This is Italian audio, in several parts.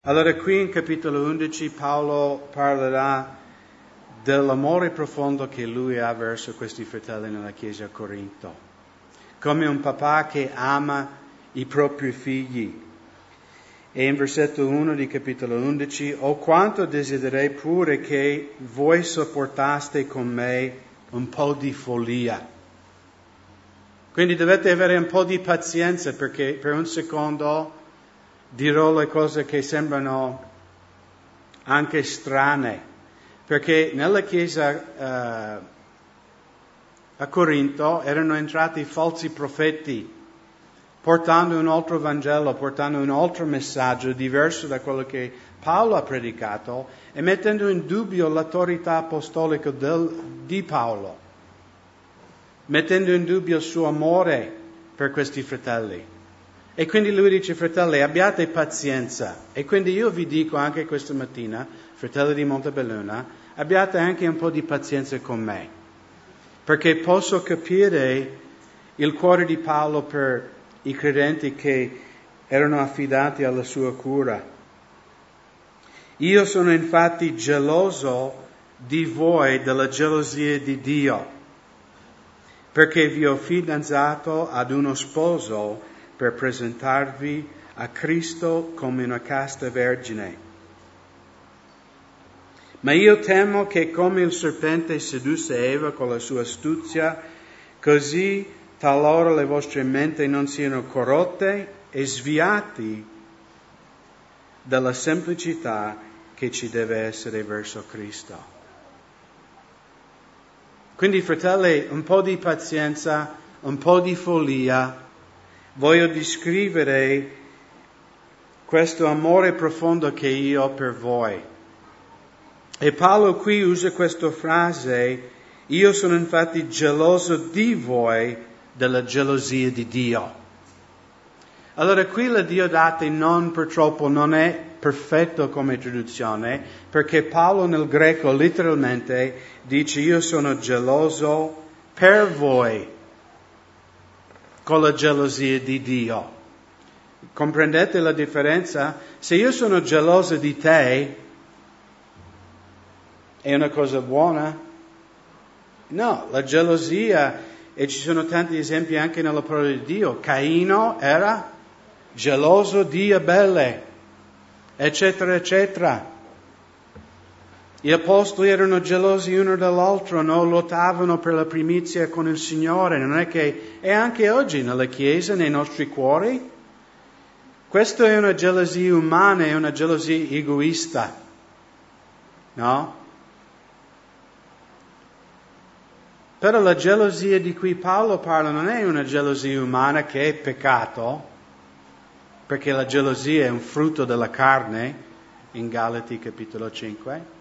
Allora qui in capitolo 11 Paolo parlerà dell'amore profondo che lui ha verso questi fratelli nella chiesa a Corinto, come un papà che ama i propri figli. E in versetto 1 di capitolo 11, «O quanto desiderei pure che voi sopportaste con me un po' di follia». Quindi dovete avere un po' di pazienza, perché per un secondo dirò le cose che sembrano anche strane, perché nella chiesa a Corinto erano entrati falsi profeti, portando un altro Vangelo, portando un altro messaggio diverso da quello che Paolo ha predicato e mettendo in dubbio l'autorità apostolica di Paolo, mettendo in dubbio il suo amore per questi fratelli. E quindi lui dice: fratelli, abbiate pazienza. E quindi io vi dico anche questa mattina, fratelli di Montebelluna, abbiate anche un po' di pazienza con me, perché posso capire il cuore di Paolo per i credenti che erano affidati alla sua cura. Io sono infatti geloso di voi della gelosia di Dio, perché vi ho fidanzato ad uno sposo per presentarvi a Cristo come una casta vergine. Ma io temo che come il serpente sedusse Eva con la sua astuzia, così talora le vostre menti non siano corrotte e sviati dalla semplicità che ci deve essere verso Cristo. Quindi, fratelli, un po' di pazienza, un po' di follia. Voglio descrivere questo amore profondo che io ho per voi. E Paolo qui usa questa frase: io sono infatti geloso di voi della gelosia di Dio. Allora qui la Diodate purtroppo non è perfetto come traduzione, perché Paolo nel greco letteralmente dice: io sono geloso per voi con la gelosia di Dio. Comprendete la differenza? Se io sono geloso di te, è una cosa buona? No, la gelosia, e ci sono tanti esempi anche nella parola di Dio. Caino era geloso di Abele, eccetera, eccetera. Gli apostoli erano gelosi uno dall'altro, no? Lottavano per la primizia con il Signore. Non è che è anche oggi nella Chiesa, nei nostri cuori. Questa è una gelosia umana, è una gelosia egoista, no? Però la gelosia di cui Paolo parla non è una gelosia umana che è peccato, perché la gelosia è un frutto della carne, in Galati capitolo 5.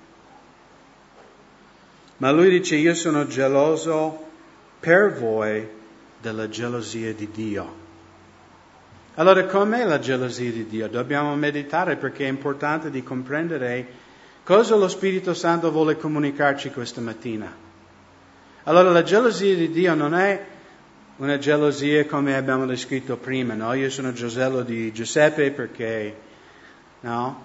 Ma lui dice: io sono geloso per voi della gelosia di Dio. Allora, com'è la gelosia di Dio? Dobbiamo meditare, perché è importante di comprendere cosa lo Spirito Santo vuole comunicarci questa mattina. Allora, la gelosia di Dio non è una gelosia come abbiamo descritto prima, no? Io sono geloso di Giuseppe perché, no?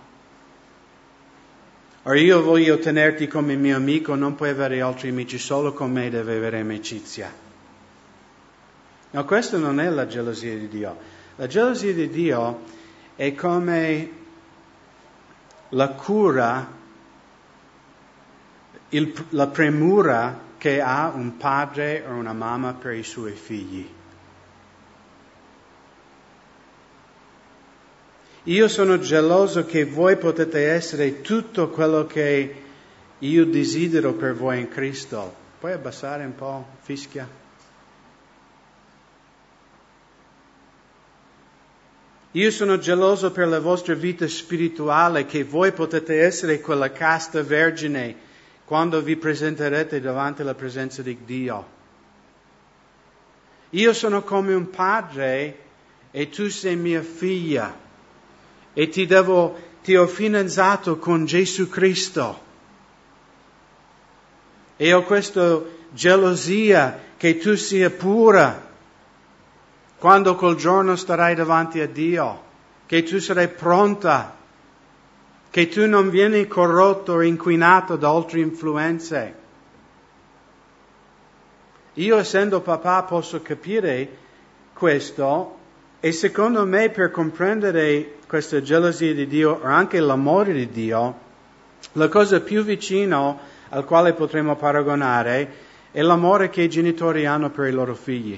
O io voglio tenerti come mio amico, non puoi avere altri amici, solo con me devi avere amicizia. No, questa non è la gelosia di Dio. La gelosia di Dio è come la cura, la premura che ha un padre o una mamma per i suoi figli. Io sono geloso che voi potete essere tutto quello che io desidero per voi in Cristo. Puoi abbassare un po', fischia? Io sono geloso per la vostra vita spirituale, che voi potete essere quella casta vergine quando vi presenterete davanti alla presenza di Dio. Io sono come un padre e tu sei mia figlia. E ti ho fidanzato con Gesù Cristo. E ho questa gelosia che tu sia pura quando quel giorno starai davanti a Dio, che tu sarai pronta che tu non vieni corrotto o inquinato da altre influenze. Io, essendo papà, posso capire questo, e secondo me per comprendere questa gelosia di Dio o anche l'amore di Dio, la cosa più vicina al quale potremmo paragonare è l'amore che i genitori hanno per i loro figli.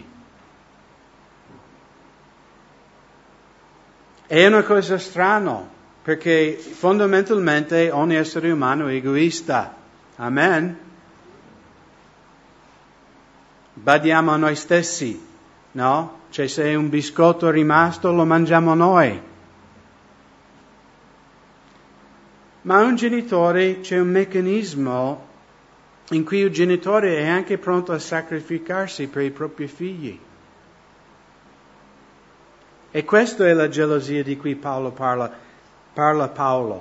È una cosa strana, perché fondamentalmente ogni essere umano è egoista. Amen? Badiamo a noi stessi, no? Cioè, se un biscotto è rimasto, lo mangiamo noi. Ma un genitore, c'è un meccanismo in cui il genitore è anche pronto a sacrificarsi per i propri figli. E questa è la gelosia di cui Paolo parla Paolo.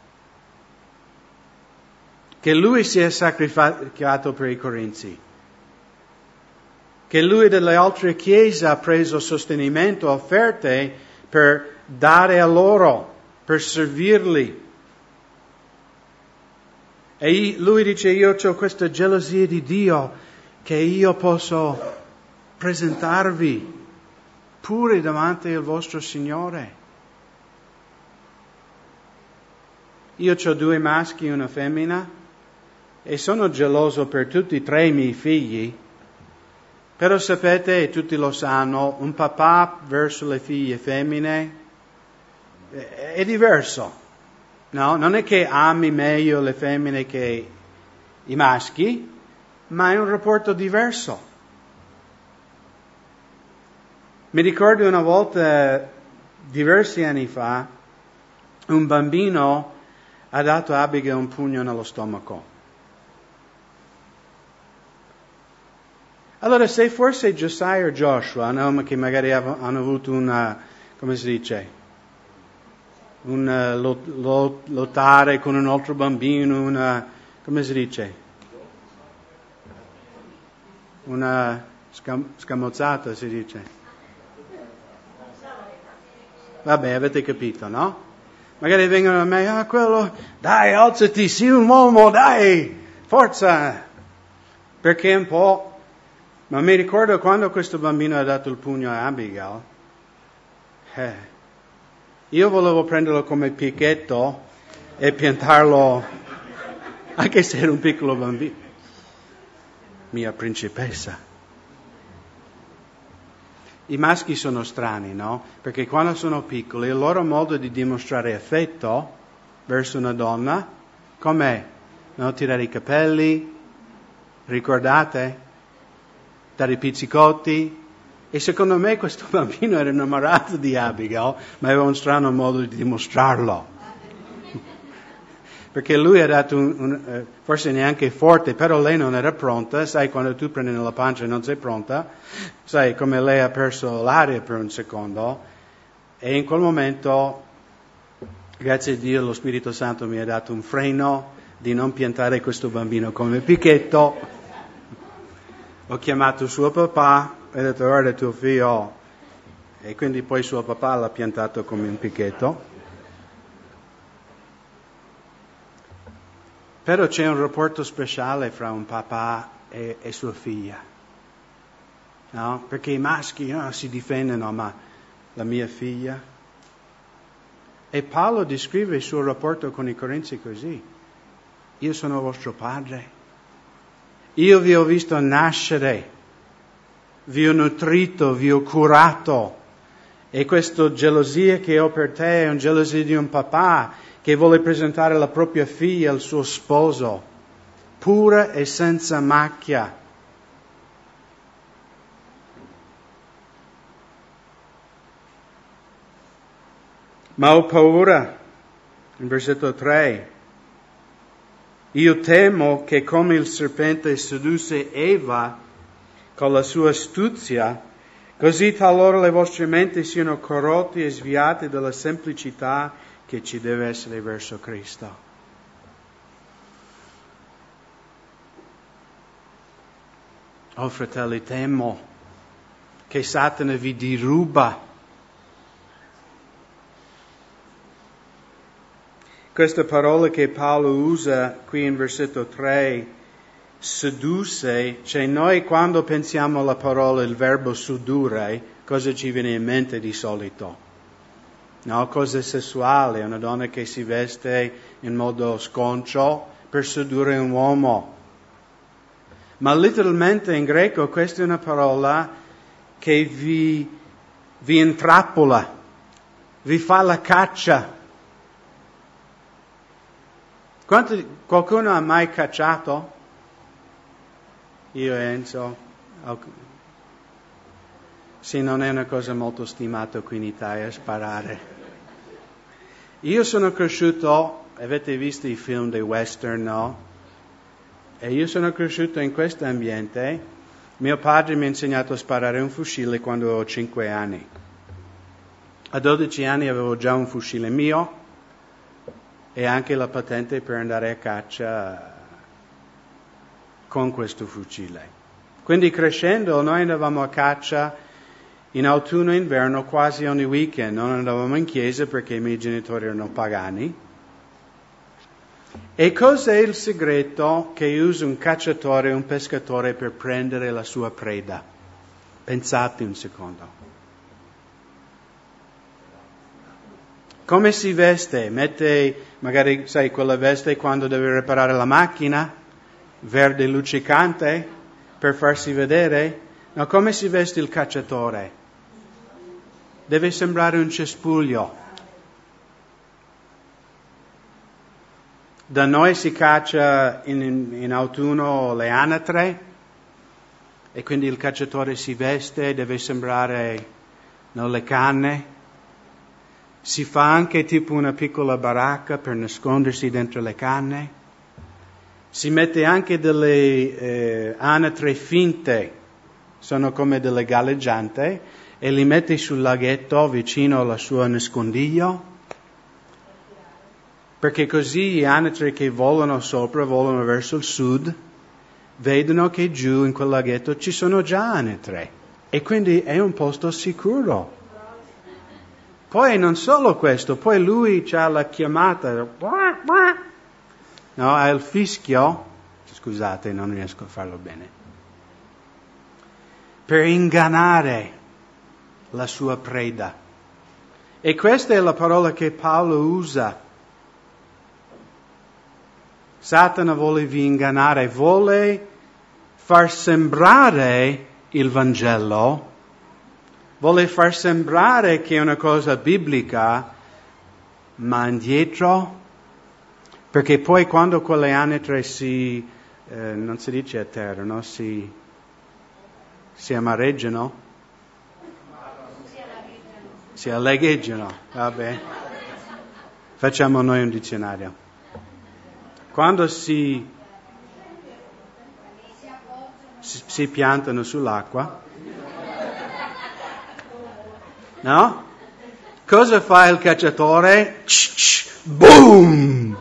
Che lui si è sacrificato per i Corinzi. Che lui delle altre chiese ha preso sostenimento, offerte per dare a loro, per servirli. E lui dice, io ho questa gelosia di Dio che io posso presentarvi pure davanti al vostro Signore. Io ho 2 maschi e una femmina e sono geloso per tutti e 3 i miei figli. Però sapete, e tutti lo sanno, un papà verso le figlie femmine è diverso. No? Non è che ami meglio le femmine che i maschi, ma è un rapporto diverso. Mi ricordo una volta, diversi anni fa, un bambino ha dato a Abigail un pugno nello stomaco. Allora, se forse Josiah o Joshua, no, che magari hanno avuto come si dice, lottare con un altro bambino, come si dice? Una scamozzata si dice. Vabbè, avete capito, no? Magari vengono a me, quello, dai, alzati, sii un uomo, dai, forza! Perché un po'. Ma mi ricordo quando questo bambino ha dato il pugno a Abigail, io volevo prenderlo come picchetto e piantarlo, anche se era un piccolo bambino. Mia principessa. I maschi sono strani, no? Perché quando sono piccoli, il loro modo di dimostrare affetto verso una donna, com'è? No? Tirare i capelli, ricordate? Dare i pizzicotti. E secondo me questo bambino era innamorato di Abigail, ma aveva un strano modo di dimostrarlo. Perché lui ha dato forse neanche forte, però lei non era pronta. Sai, quando tu prendi nella pancia e non sei pronta, sai come lei ha perso l'aria per un secondo. E in quel momento, grazie a Dio, lo Spirito Santo mi ha dato un freno di non piantare questo bambino come picchetto. Ho chiamato suo papà e ho detto, guarda tuo figlio. E quindi poi suo papà l'ha piantato come un picchetto. Però c'è un rapporto speciale fra un papà e sua figlia. No? Perché i maschi si difendono, ma la mia figlia. E Paolo descrive il suo rapporto con i Corinzi così. Io sono vostro padre. Io vi ho visto nascere, vi ho nutrito, vi ho curato. E questa gelosia che ho per te è una gelosia di un papà che vuole presentare la propria figlia al suo sposo, pura e senza macchia. Ma ho paura, in versetto 3, io temo che come il serpente sedusse Eva con la sua astuzia, così talora le vostre menti siano corrotte e sviate dalla semplicità che ci deve essere verso Cristo. Oh fratelli, temo che Satana vi diruba questa parola che Paolo usa qui in versetto 3, sedusse, cioè noi quando pensiamo alla parola, il verbo sedurre, cosa ci viene in mente di solito? No, cose sessuali, una donna che si veste in modo sconcio per sedurre un uomo. Ma letteralmente in greco questa è una parola che vi intrappola, vi fa la caccia. Qualcuno ha mai cacciato? Io e Enzo. Sì, non è una cosa molto stimata qui in Italia sparare. Io sono cresciuto, avete visto i film dei western, no? E io sono cresciuto in questo ambiente. Mio padre mi ha insegnato a sparare un fucile quando avevo 5 anni. A 12 anni avevo già un fucile mio e anche la patente per andare a caccia con questo fucile. Quindi crescendo noi andavamo a caccia in autunno e inverno quasi ogni weekend. Non andavamo in chiesa perché i miei genitori erano pagani. E cos'è il segreto che usa un cacciatore e un pescatore per prendere la sua preda? Pensate un secondo. Come si veste? Mette, magari, sai, quella veste quando deve riparare la macchina? Verde luccicante? Per farsi vedere? No, come si veste il cacciatore? Deve sembrare un cespuglio. Da noi si caccia in autunno le anatre e quindi il cacciatore si veste, deve sembrare le canne. Si fa anche tipo una piccola baracca per nascondersi dentro le canne. Si mette anche delle anatre finte, sono come delle galleggiante, e li mette sul laghetto vicino al suo nascondiglio, perché così gli anatre che volano sopra, volano verso il sud, vedono che giù in quel laghetto ci sono già anatre, e quindi è un posto sicuro. Poi non solo questo, poi lui c'ha la chiamata, no, ha il fischio, scusate, non riesco a farlo bene, per ingannare la sua preda. E questa è la parola che Paolo usa. Satana vuole vi ingannare, vuole far sembrare il Vangelo, vuole far sembrare che è una cosa biblica, ma indietro, perché poi quando quelle anatre non si dice a terra, no? Si amareggiano? Si allegheggiano, vabbè. Facciamo noi un dizionario. Quando si piantano sull'acqua, no? Cosa fa il cacciatore? Boom!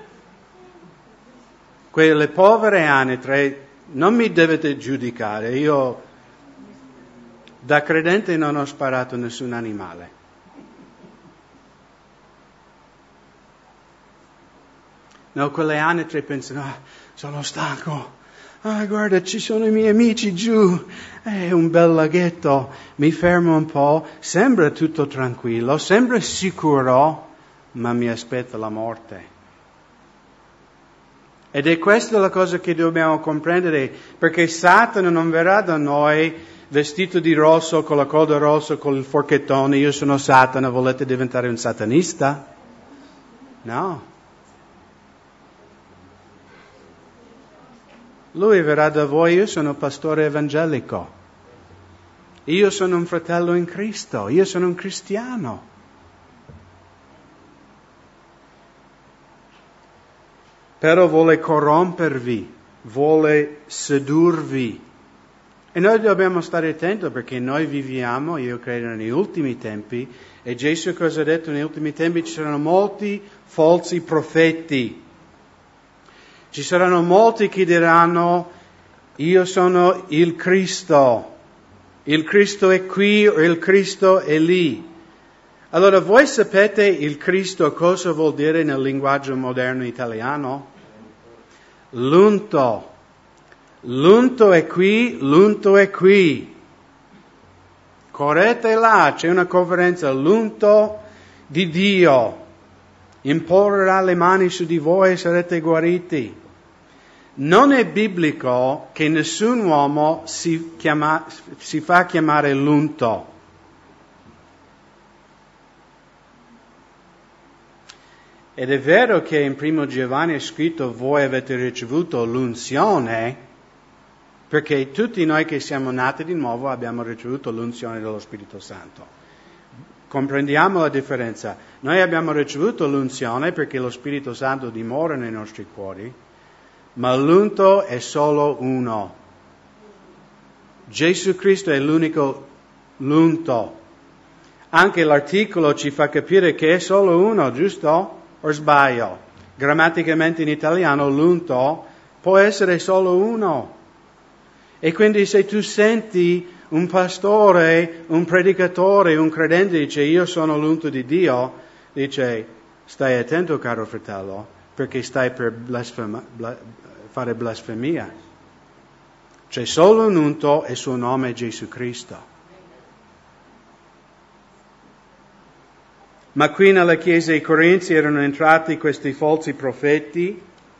Quelle povere anatre, non mi dovete giudicare, io da credente non ho sparato a nessun animale. No, quelle anatre pensano, sono stanco, guarda, ci sono i miei amici giù, è un bel laghetto, mi fermo un po', sembra tutto tranquillo, sembra sicuro, ma mi aspetta la morte. Ed è questa la cosa che dobbiamo comprendere, perché Satana non verrà da noi vestito di rosso, con la coda rossa, con il forchettone, io sono Satana, volete diventare un satanista? No. Lui verrà da voi, io sono pastore evangelico, io sono un fratello in Cristo, io sono un cristiano. Però vuole corrompervi, vuole sedurvi. E noi dobbiamo stare attenti perché noi viviamo, io credo, negli ultimi tempi, e Gesù cosa ha detto? Negli ultimi tempi ci saranno molti falsi profeti. Ci saranno molti che diranno, io sono il Cristo è qui o il Cristo è lì. Allora, voi sapete il Cristo cosa vuol dire nel linguaggio moderno italiano? L'unto. L'unto è qui, l'unto è qui. Correte là, c'è una conferenza, l'unto di Dio. Imporrà le mani su di voi e sarete guariti. Non è biblico che nessun uomo si fa chiamare l'unto. Ed è vero che in 1 Giovanni è scritto voi avete ricevuto l'unzione, perché tutti noi che siamo nati di nuovo abbiamo ricevuto l'unzione dello Spirito Santo. Comprendiamo la differenza. Noi abbiamo ricevuto l'unzione perché lo Spirito Santo dimora nei nostri cuori, ma l'unto è solo uno. Gesù Cristo è l'unico l'unto. Anche l'articolo ci fa capire che è solo uno, giusto? O sbaglio? Grammaticamente in italiano l'unto può essere solo uno. E quindi se tu senti un pastore, un predicatore, un credente dice io sono l'unto di Dio, dice stai attento caro fratello, perché stai per fare blasfemia. C'è solo un unto e il suo nome è Gesù Cristo. Ma qui nella chiesa dei Corinzi erano entrati questi falsi profeti.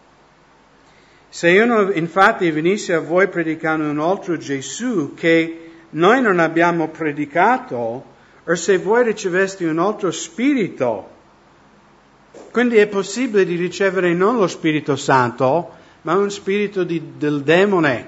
Se uno infatti venisse a voi predicando un altro Gesù che noi non abbiamo predicato, o se voi riceveste un altro spirito, quindi è possibile di ricevere non lo Spirito Santo, ma un spirito del demone,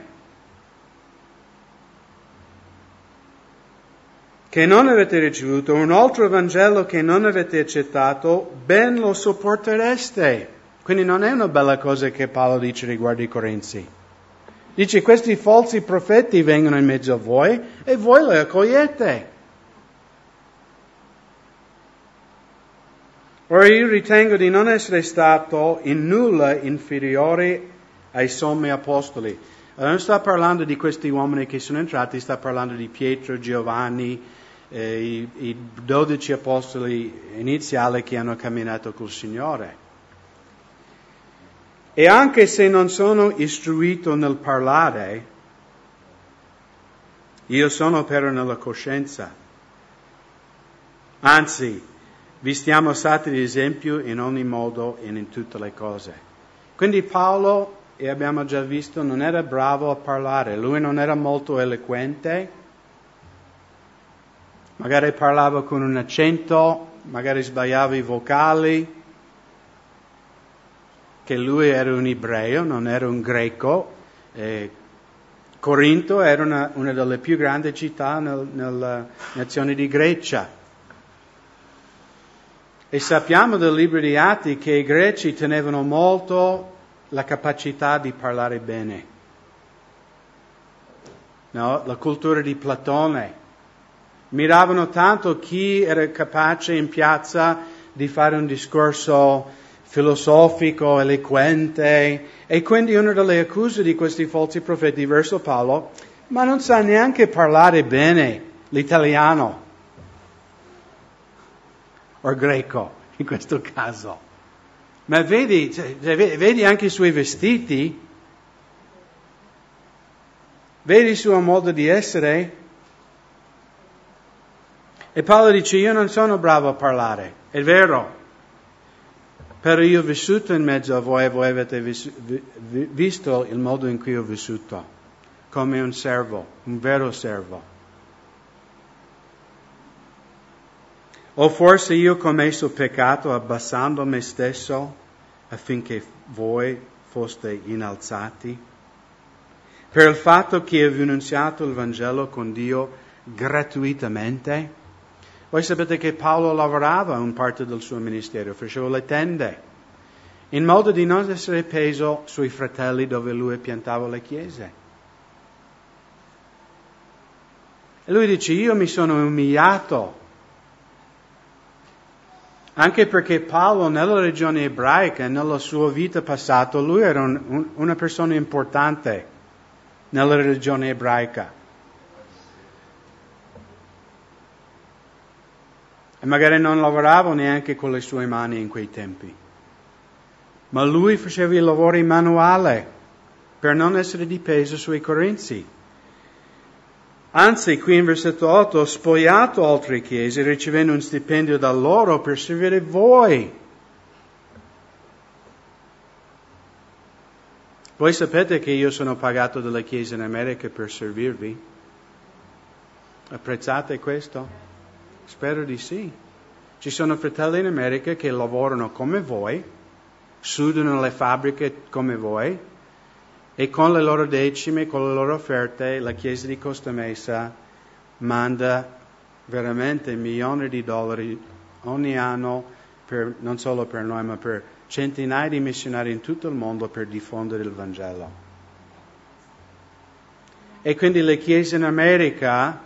che non avete ricevuto, un altro Vangelo che non avete accettato, ben lo sopportereste. Quindi non è una bella cosa che Paolo dice riguardo i Corinzi. Dice, questi falsi profeti vengono in mezzo a voi e voi li accogliete. Ora io ritengo di non essere stato in nulla inferiore ai sommi apostoli. Allora non sta parlando di questi uomini che sono entrati, sta parlando di Pietro, Giovanni, i 12 apostoli iniziali che hanno camminato col Signore. E anche se non sono istruito nel parlare, io sono però nella coscienza. Anzi, vi stiamo stati di esempio in ogni modo e in tutte le cose. Quindi Paolo, e abbiamo già visto, non era bravo a parlare. Lui non era molto eloquente. Magari parlava con un accento, magari sbagliava i vocali. Che lui era un ebreo, non era un greco. Corinto era una delle più grandi città nella nazione di Grecia. E sappiamo dal libro di Atti che i greci tenevano molto la capacità di parlare bene. No? La cultura di Platone. Miravano tanto chi era capace in piazza di fare un discorso filosofico, eloquente, e quindi una delle accuse di questi falsi profeti verso Paolo, ma non sa neanche parlare bene l'italiano o greco in questo caso. Ma vedi anche i suoi vestiti, vedi il suo modo di essere. E Paolo dice, io non sono bravo a parlare, è vero. Però io ho vissuto in mezzo a voi e voi avete visto il modo in cui ho vissuto, come un servo, un vero servo. O forse io ho commesso peccato abbassando me stesso affinché voi foste innalzati? Per il fatto che ho annunziato il Vangelo con Dio gratuitamente? Voi sapete che Paolo lavorava in parte del suo ministero, faceva le tende, in modo di non essere peso sui fratelli dove lui piantava le chiese. E lui dice, io mi sono umiliato, anche perché Paolo nella regione ebraica, nella sua vita passata, lui era una persona importante nella regione ebraica. e magari non lavorava neanche con le sue mani in quei tempi. Ma lui faceva il lavoro manuale per non essere dipeso sui corinzi. Anzi, qui in versetto 8, ho spogliato altre chiese ricevendo un stipendio da loro per servire voi. Voi sapete che io sono pagato dalle chiese in America per servirvi? Apprezzate questo? Spero di sì. Ci sono fratelli in America che lavorano come voi, sudano nelle fabbriche come voi, e con le loro decime, con le loro offerte, la Chiesa di Costa Mesa manda veramente milioni di dollari ogni anno, non solo per noi, ma per centinaia di missionari in tutto il mondo per diffondere il Vangelo. E quindi le chiese in America,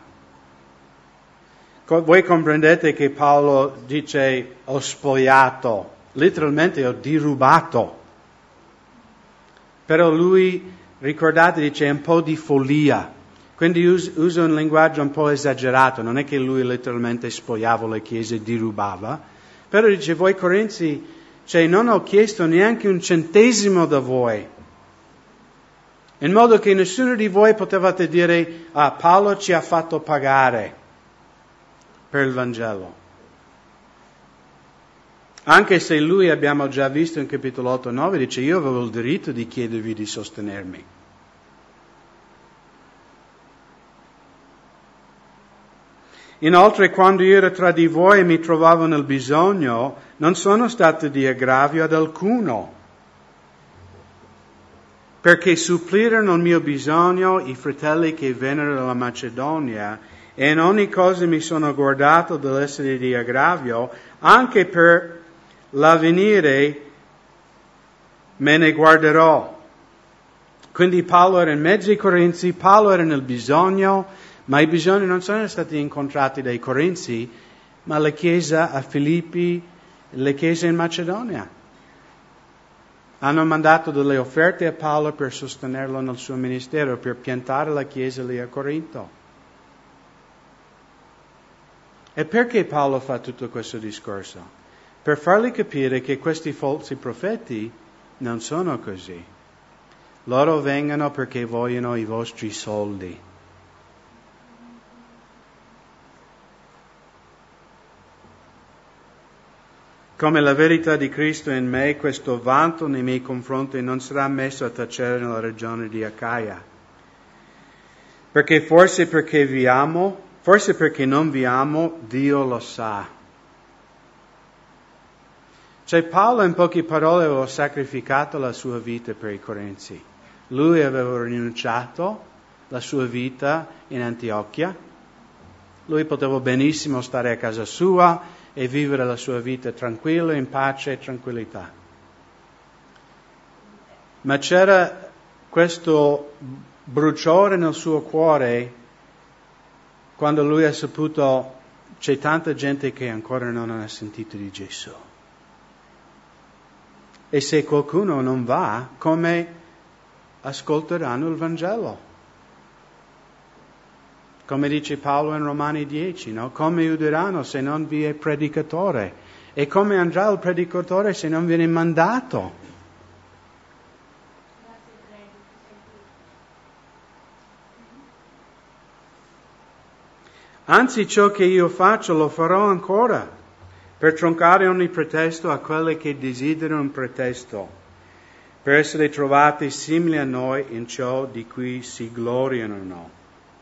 voi comprendete che Paolo dice ho spogliato, letteralmente ho derubato. Però lui, ricordate, dice un po' di follia. Quindi usa un linguaggio un po' esagerato. Non è che lui letteralmente spogliava le chiese e derubava. Però dice, voi corinzi, non ho chiesto neanche un centesimo da voi. In modo che nessuno di voi potevate dire, Paolo ci ha fatto pagare per il Vangelo. Anche se lui, abbiamo già visto in capitolo 8-9, dice io avevo il diritto di chiedervi di sostenermi. Inoltre, quando io ero tra di voi e mi trovavo nel bisogno, non sono stato di aggravio ad alcuno, perché supplirono il mio bisogno i fratelli che vennero dalla Macedonia, e in ogni cosa mi sono guardato dall'essere di aggravio, anche per l'avvenire me ne guarderò. Quindi Paolo era in mezzo ai Corinzi, Paolo era nel bisogno, ma i bisogni non sono stati incontrati dai Corinzi, ma la chiesa a Filippi, le chiese in Macedonia. Hanno mandato delle offerte a Paolo per sostenerlo nel suo ministero, per piantare la chiesa lì a Corinto. E perché Paolo fa tutto questo discorso? Per fargli capire che questi falsi profeti non sono così. Loro vengono perché vogliono i vostri soldi. Come la verità di Cristo in me, questo vanto nei miei confronti non sarà messo a tacere nella regione di Acaia. Forse perché vi amo, forse perché non vi amo, Dio lo sa. Paolo in poche parole aveva sacrificato la sua vita per i Corinzi. Lui aveva rinunciato la sua vita in Antiochia. Lui poteva benissimo stare a casa sua e vivere la sua vita tranquilla, in pace e tranquillità. Ma c'era questo bruciore nel suo cuore quando lui ha saputo c'è tanta gente che ancora non ha sentito di Gesù. E se qualcuno non va, come ascolteranno il Vangelo? Come dice Paolo in Romani 10, no? Come udiranno se non vi è predicatore? E come andrà il predicatore se non viene mandato? Anzi, ciò che io faccio lo farò ancora, per troncare ogni pretesto a quelli che desiderano un pretesto, per essere trovati simili a noi in ciò di cui si gloriano.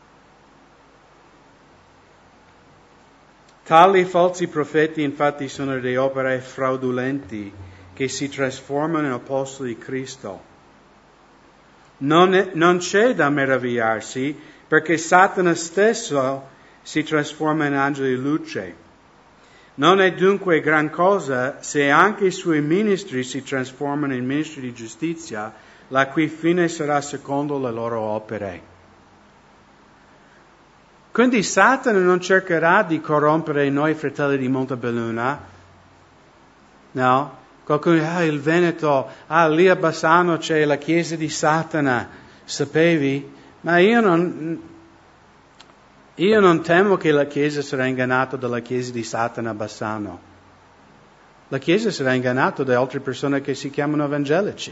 Tali falsi profeti infatti sono delle opere fraudolenti che si trasformano in apostoli di Cristo. Non c'è da meravigliarsi, perché Satana stesso si trasforma in angelo di luce. Non è dunque gran cosa se anche i suoi ministri si trasformano in ministri di giustizia, la cui fine sarà secondo le loro opere. Quindi Satana non cercherà di corrompere noi fratelli di Montebelluna, no? Qualcuno, il Veneto, lì a Bassano c'è la chiesa di Satana, sapevi? Ma io Io non temo che la Chiesa sarà ingannata dalla Chiesa di Satana Bassano. La Chiesa sarà ingannata da altre persone che si chiamano evangelici,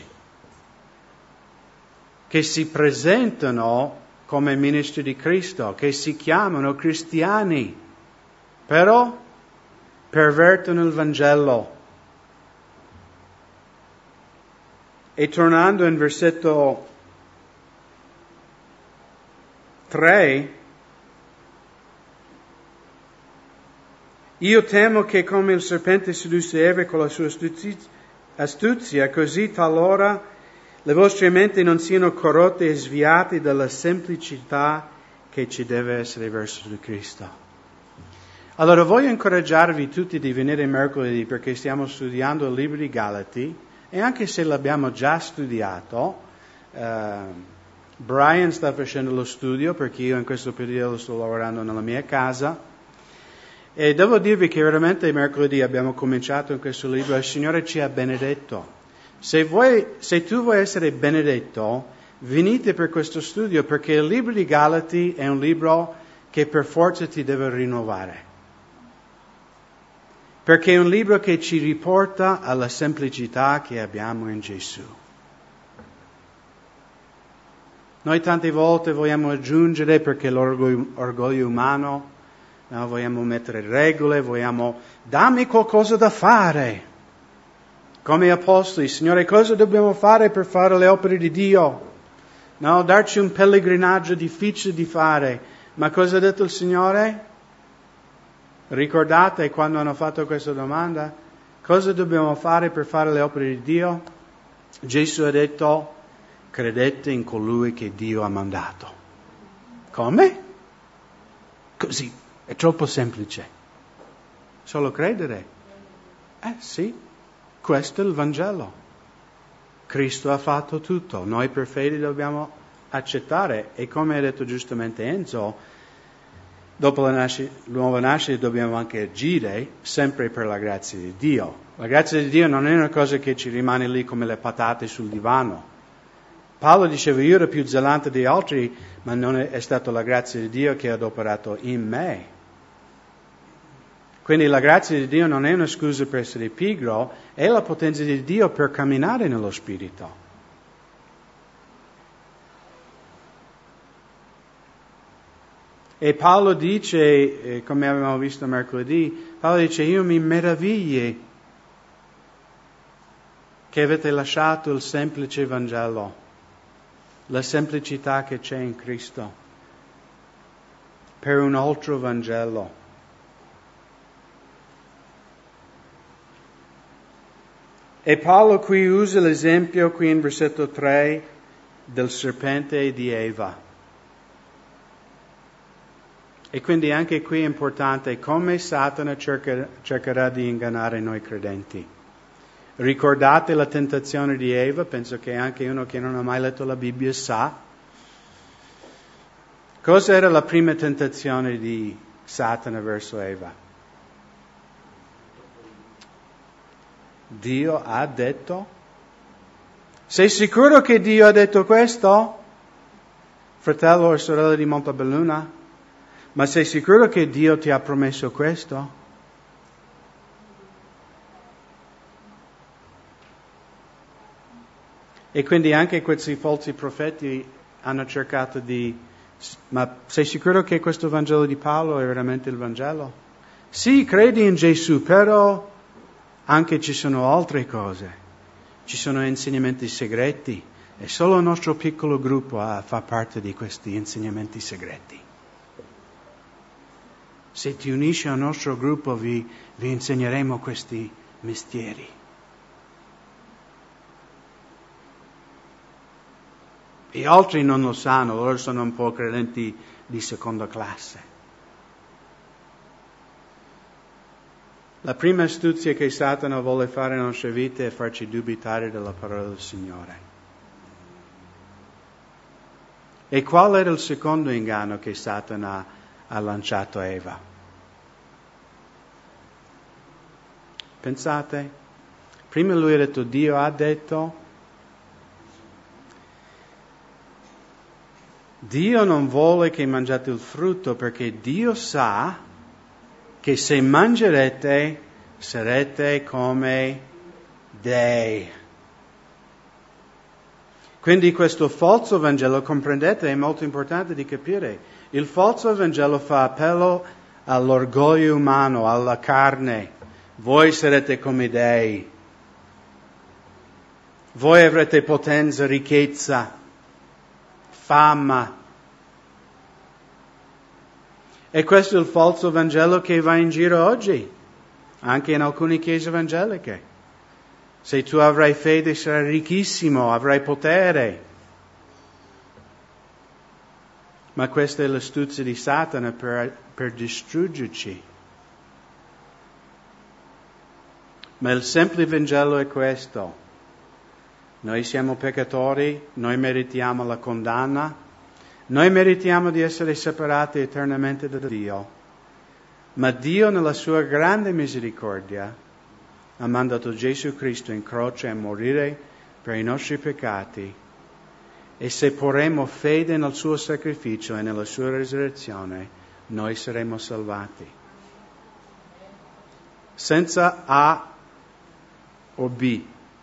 che si presentano come ministri di Cristo, che si chiamano cristiani, però pervertono il Vangelo. E tornando in versetto 3, io temo che come il serpente sedusse Eva con la sua astuzia, così talora le vostre menti non siano corrotte e sviate dalla semplicità che ci deve essere verso Cristo. Allora voglio incoraggiarvi tutti di venire mercoledì perché stiamo studiando il libro di Galati e anche se l'abbiamo già studiato, Brian sta facendo lo studio perché io in questo periodo sto lavorando nella mia casa. E devo dirvi che veramente mercoledì abbiamo cominciato in questo libro e il Signore ci ha benedetto. Se tu vuoi essere benedetto, venite per questo studio perché il libro di Galati è un libro che per forza ti deve rinnovare. Perché è un libro che ci riporta alla semplicità che abbiamo in Gesù. Noi tante volte vogliamo aggiungere perché l'orgoglio umano. No, vogliamo mettere regole, vogliamo dammi qualcosa da fare. Come apostoli, Signore, cosa dobbiamo fare per fare le opere di Dio? No, darci un pellegrinaggio difficile di fare. Ma cosa ha detto il Signore? Ricordate quando hanno fatto questa domanda? Cosa dobbiamo fare per fare le opere di Dio? Gesù ha detto, credete in colui che Dio ha mandato. Come? Così. È troppo semplice. Solo credere. Sì, questo è il Vangelo. Cristo ha fatto tutto. Noi per fede dobbiamo accettare. E come ha detto giustamente Enzo, dopo la nuova nascita dobbiamo anche agire sempre per la grazia di Dio. La grazia di Dio non è una cosa che ci rimane lì come le patate sul divano. Paolo diceva, io ero più zelante di altri, ma non è stata la grazia di Dio che ha operato in me. Quindi la grazia di Dio non è una scusa per essere pigro, è la potenza di Dio per camminare nello Spirito. E Paolo dice, come abbiamo visto mercoledì, Paolo dice, io mi meraviglio che avete lasciato il semplice Vangelo, la semplicità che c'è in Cristo, per un altro Vangelo. E Paolo qui usa l'esempio, qui in versetto 3, del serpente e di Eva. E quindi anche qui è importante come Satana cercherà di ingannare noi credenti. Ricordate la tentazione di Eva? Penso che anche uno che non ha mai letto la Bibbia sa. Cosa era la prima tentazione di Satana verso Eva? Dio ha detto? Sei sicuro che Dio ha detto questo? Fratello o sorella di Montabelluna? Ma sei sicuro che Dio ti ha promesso questo? E quindi anche questi falsi profeti hanno cercato di... Ma sei sicuro che questo Vangelo di Paolo è veramente il Vangelo? Sì, credi in Gesù, però... Anche ci sono altre cose, ci sono insegnamenti segreti e solo il nostro piccolo gruppo fa parte di questi insegnamenti segreti. Se ti unisci al nostro gruppo vi insegneremo questi misteri. E altri non lo sanno, loro sono un po' credenti di seconda classe. La prima astuzia che Satana vuole fare nella nostra vita è farci dubitare della parola del Signore. E qual era il secondo inganno che Satana ha lanciato a Eva? Pensate, prima lui ha detto Dio non vuole che mangiate il frutto perché Dio sa che se mangerete sarete come dei. Quindi questo falso Vangelo, comprendete, è molto importante di capire. Il falso Vangelo fa appello all'orgoglio umano, alla carne. Voi sarete come dei. Voi avrete potenza, ricchezza, fama. E questo è il falso Vangelo che va in giro oggi, anche in alcune chiese evangeliche. Se tu avrai fede sarai ricchissimo, avrai potere. Ma questa è l'astuzia di Satana per distruggerci. Ma il semplice Vangelo è questo. Noi siamo peccatori, noi meritiamo la condanna, noi meritiamo di essere separati eternamente da Dio. Ma Dio nella sua grande misericordia ha mandato Gesù Cristo in croce a morire per i nostri peccati e se porremo fede nel suo sacrificio e nella sua resurrezione, noi saremo salvati. Senza A o B,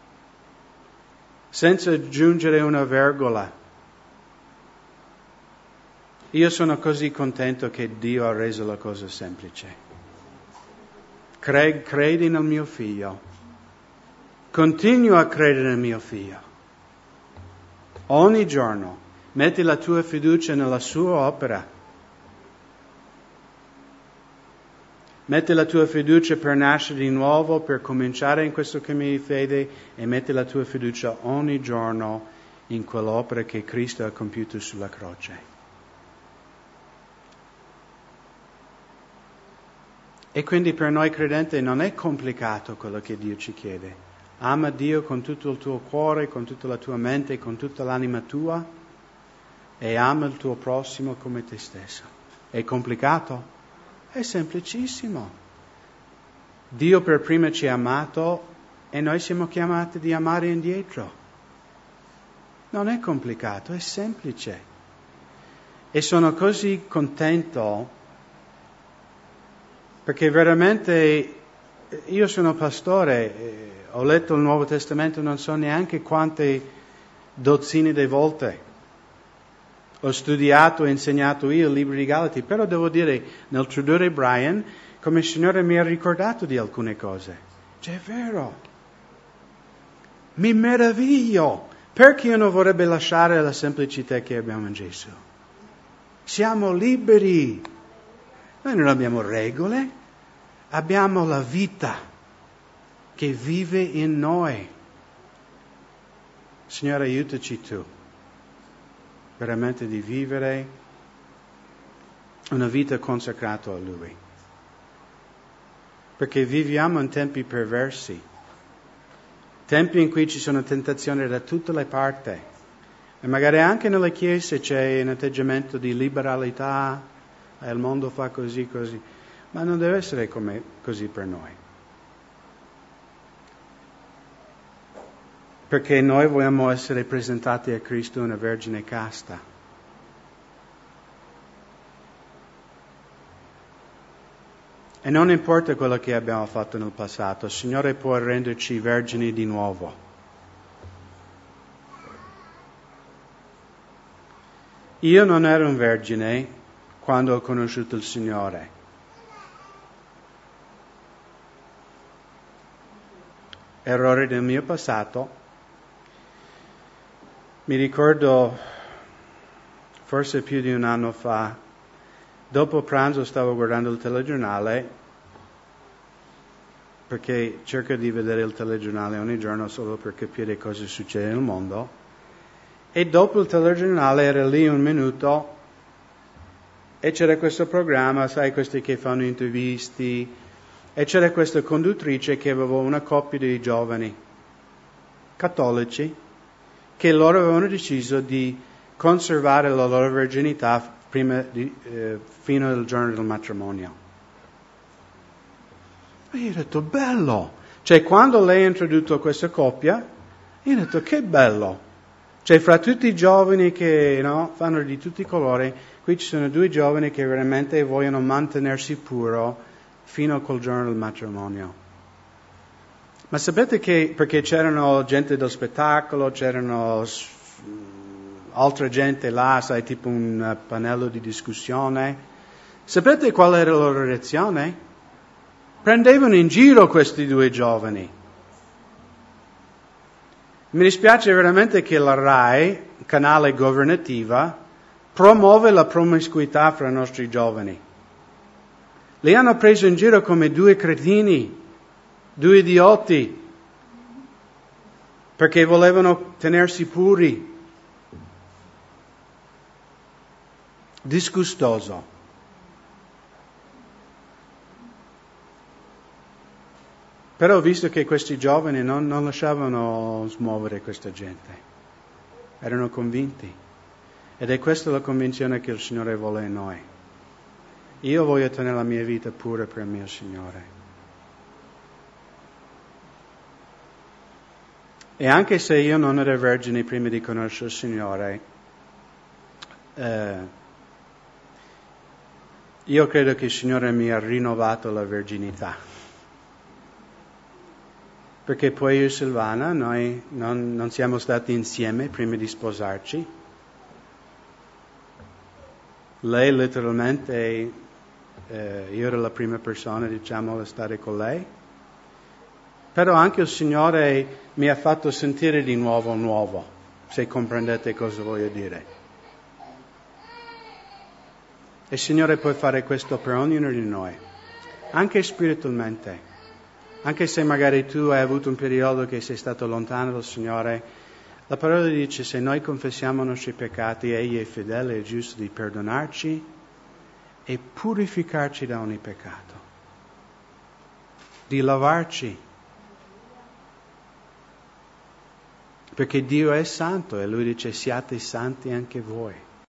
senza aggiungere una virgola. Io sono così contento che Dio ha reso la cosa semplice. Credi nel mio figlio. Continua a credere nel mio figlio. Ogni giorno metti la tua fiducia nella sua opera. Metti la tua fiducia per nascere di nuovo, per cominciare in questo cammino di fede e metti la tua fiducia ogni giorno in quell'opera che Cristo ha compiuto sulla croce. E quindi per noi credenti non è complicato quello che Dio ci chiede. Ama Dio con tutto il tuo cuore, con tutta la tua mente, con tutta l'anima tua e ama il tuo prossimo come te stesso. È complicato? È semplicissimo. Dio per prima ci ha amato e noi siamo chiamati di amare indietro. Non è complicato, è semplice. E sono così contento perché veramente io sono pastore, ho letto il Nuovo Testamento non so neanche quante dozzine di volte. Ho studiato e insegnato io il libro di Galati, però devo dire, nel tradurre Brian, come il Signore mi ha ricordato di alcune cose. Cioè, è vero. Mi meraviglio. Perché io non vorrebbe lasciare la semplicità che abbiamo in Gesù? Siamo liberi. Noi non abbiamo regole, abbiamo la vita che vive in noi. Signore, aiutaci tu. Veramente di vivere una vita consacrata a Lui. Perché viviamo in tempi perversi, tempi in cui ci sono tentazioni da tutte le parti e magari anche nelle chiese c'è un atteggiamento di liberalità, il mondo fa così, ma non deve essere così per noi. Perché noi vogliamo essere presentati a Cristo una vergine casta. E non importa quello che abbiamo fatto nel passato, il Signore può renderci vergini di nuovo. Io non ero un vergine quando ho conosciuto il Signore. Errori del mio passato. Mi ricordo, forse più di un anno fa, dopo pranzo stavo guardando il telegiornale, perché cerco di vedere il telegiornale ogni giorno solo per capire cosa succede nel mondo, e dopo il telegiornale era lì un minuto e c'era questo programma, sai, questi che fanno interviste, e c'era questa conduttrice che aveva una coppia di giovani cattolici che loro avevano deciso di conservare la loro verginità fino al giorno del matrimonio. E io ho detto, bello! Cioè, quando lei ha introdotto questa coppia, io ho detto, che bello! Cioè, fra tutti i giovani che fanno di tutti i colori, qui ci sono 2 giovani che veramente vogliono mantenersi puro fino a quel giorno del matrimonio. Ma sapete che, perché c'erano gente del spettacolo, c'erano altra gente là, sai, tipo un pannello di discussione, sapete qual era la loro reazione? Prendevano in giro questi 2 giovani. Mi dispiace veramente che la RAI, canale governativa, promuove la promiscuità fra i nostri giovani. Li hanno preso in giro come 2 cretini, 2 idioti, perché volevano tenersi puri. Disgustoso. Però ho visto che questi giovani non lasciavano smuovere questa gente. Erano convinti. Ed è questa la convinzione che il Signore vuole in noi. Io voglio tenere la mia vita pura per il mio Signore. E anche se io non ero vergine prima di conoscere il Signore, io credo che il Signore mi ha rinnovato la verginità. Perché poi io e Silvana, noi non siamo stati insieme prima di sposarci. Lei letteralmente, io ero la prima persona, diciamo, a stare con lei. Però anche il Signore mi ha fatto sentire di nuovo, se comprendete cosa voglio dire. E il Signore può fare questo per ognuno di noi, anche spiritualmente. Anche se magari tu hai avuto un periodo che sei stato lontano dal Signore, la parola dice: se noi confessiamo i nostri peccati, Egli è fedele e giusto di perdonarci e purificarci da ogni peccato, di lavarci. Perché Dio è santo e Lui dice: siate santi anche voi.